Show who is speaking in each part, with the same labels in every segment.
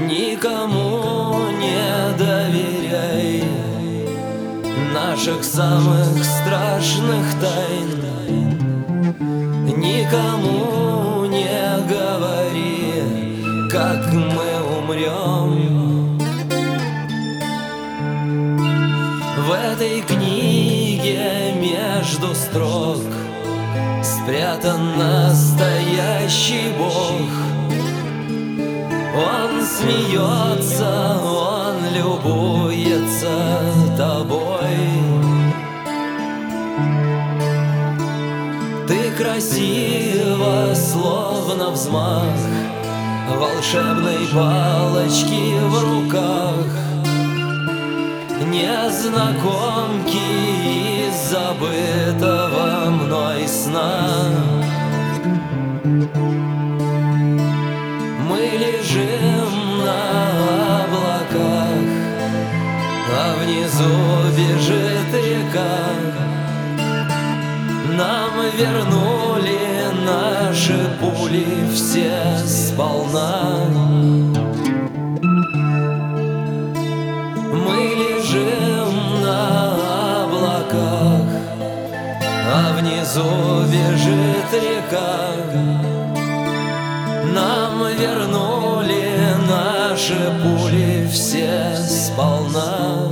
Speaker 1: Никому не доверяй наших самых страшных тайн. Никому не говори, как мы умрем. В этой книге между строк спрятан настоящий Бог. Он смеется, он любуется тобой. Ты красива, словно взмах волшебной палочки в руках незнакомки из забытого мной сна. Мы лежим на облаках, а внизу бежит река. Нам вернули наши пули все сполна. Мы лежим на облаках, а внизу бежит река. Нам вернули наши пули все сполна.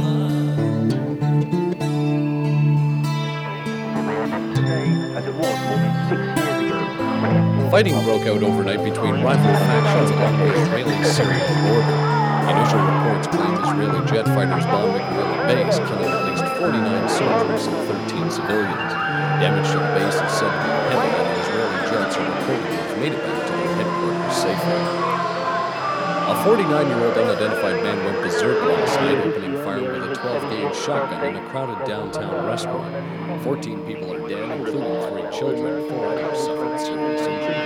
Speaker 2: Fighting broke out overnight between rival factions along the Israeli-Syrian border. Initial reports claim Israeli jet fighters bombed Mekelle base, killing at least 49 soldiers and 13 civilians. Damage to the base is said to be heavy, and the Israeli jets are reportedly have made it back to their headquarters safely. A 49-year-old unidentified man went berserk last night, opening fire with a 12-gauge shotgun in a crowded downtown restaurant. 14 people are dead, including 3 children. 4 others suffered serious injuries.